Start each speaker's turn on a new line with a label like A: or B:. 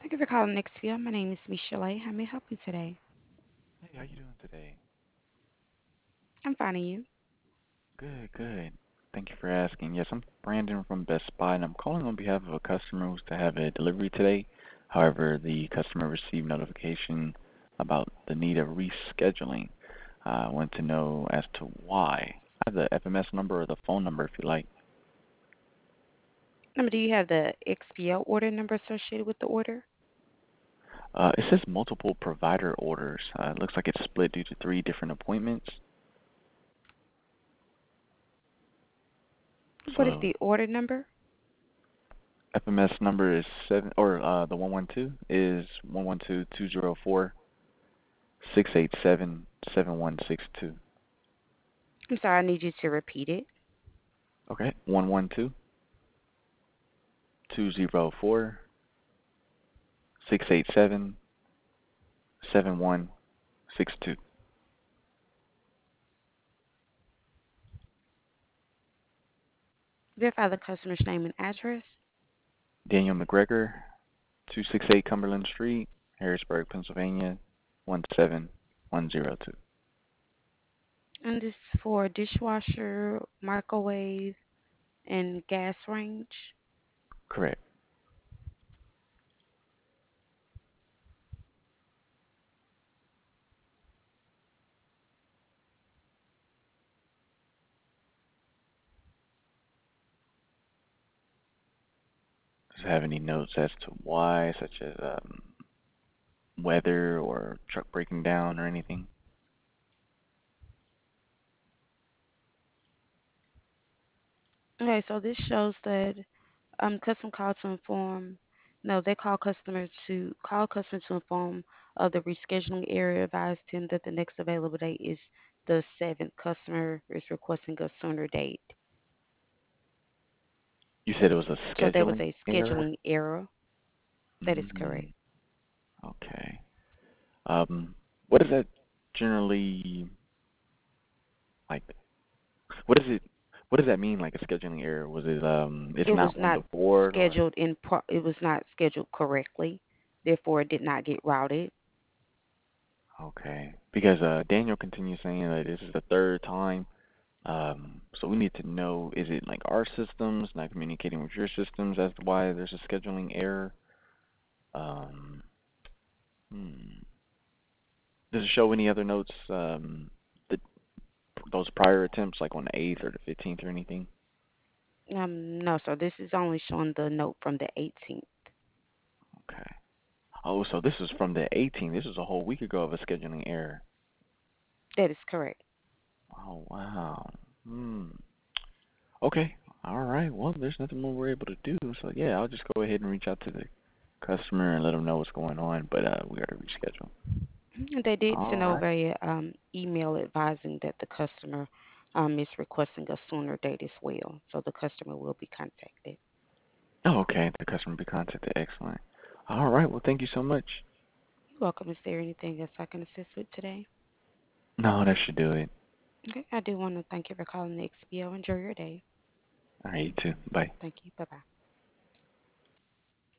A: Thank you for calling Nextville. My name is Michelle. How may I help you today?
B: Hey, how you doing today?
A: I'm finding you.
B: Good, good. Thank you for asking. Yes, I'm Brandon from Best Buy, and I'm calling on behalf of a customer who's to have a delivery today. However, the customer received notification about the need of rescheduling. I want to know as to why. I have the FMS number or the phone number if you like.
A: Number, do you have the XPO order number associated with the order?
B: It says multiple provider orders. It looks like it's split due to three different appointments.
A: What is
B: So
A: the order number?
B: FMS number is seven, or the 112 is 112-204 687-7162.
A: I'm sorry, I need you to repeat it.
B: Okay, 112-204-687-7162.
A: Verify the customer's name and address.
B: Daniel McGregor, 268 Cumberland Street, Harrisburg, Pennsylvania, 17102.
A: And this is for dishwasher, microwave, and gas range.
B: Correct. Does it have any notes as to why, such as weather or truck breaking down or anything?
A: Okay, so this shows that custom call to inform. No, they call customer to inform of the rescheduling area. Advise them that the next available date is the 7th. Customer is requesting a sooner date.
B: You said it was a
A: So there was
B: scheduling
A: a
B: error?
A: scheduling error. That is correct.
B: Mm, okay. Um, what does that generally like? What is it? What does that mean? Like a scheduling error? Was it it's
A: It was
B: not on
A: not
B: the board or?
A: it was not scheduled correctly. Therefore, it did not get routed.
B: Okay, because Daniel continues saying that this is the third time. So we need to know, is it like our systems not communicating with your systems as to why there's a scheduling error? Um, hmm. Does it show any other notes that those prior attempts, like on the 8th or the 15th or anything?
A: No, so this is only showing the note from the 18th.
B: Okay. Oh, so this is from the 18th. This was a whole week ago of a scheduling error.
A: That is correct.
B: Oh, wow. Hmm. Okay. All right. Well, there's nothing more we're able to do. So yeah, I'll just go ahead and reach out to the customer and let them know what's going on. But we got to reschedule.
A: They did
B: All
A: send
B: right.
A: over a email advising that the customer is requesting a sooner date as well. So the customer will be contacted.
B: Oh, okay. The customer will be contacted. Excellent. All right. Well, thank you so much.
A: You're welcome. Is there anything else I can assist with today?
B: No, that should do it.
A: Okay. I do want to thank you for calling the XBO. Enjoy your day.
B: All right. You too. Bye.
A: Thank you. Bye bye.